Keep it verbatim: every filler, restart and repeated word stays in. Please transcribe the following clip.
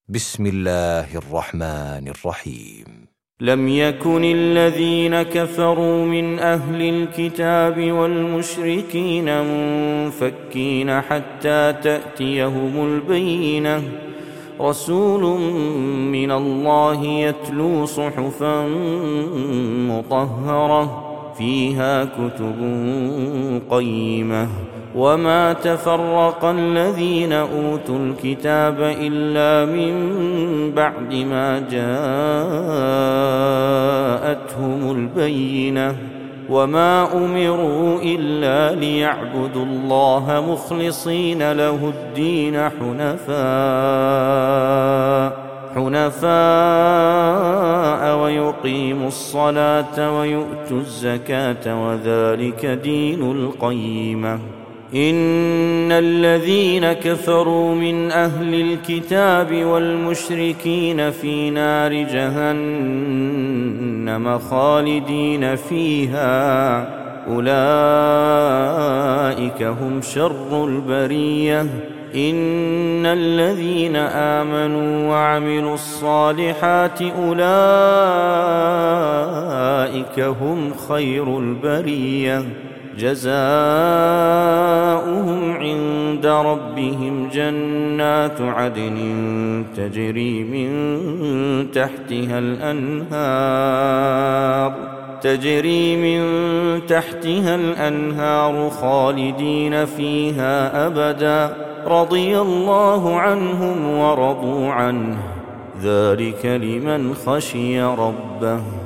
بسم الله الرحمن الرحيم. لم يكن الذين كفروا من أهل الكتاب والمشركين منفكين حتى تأتيهم البينة، رسول من الله يتلو صحفا مطهرة فيها كتب قيمة، وما تفرق الذين أوتوا الكتاب إلا من بعد ما جاءتهم البينة، وما أمروا إلا ليعبدوا الله مخلصين له الدين حنفاء حنفاء ويقيموا الصلاة ويؤتوا الزكاة وذلك دين القيمة. إن الذين كفروا من أهل الكتاب والمشركين في نار جهنم خالدين فيها، أولئك هم شر البرية. إن الذين آمنوا وعملوا الصالحات أولئك هم خير البرية، جزاؤهم عند ربهم جنات عدن تجري من تحتها الأنهار تجري من تحتها الأنهار خالدين فيها أبدا، رضي الله عنهم ورضوا عنه، ذلك لمن خشي ربه.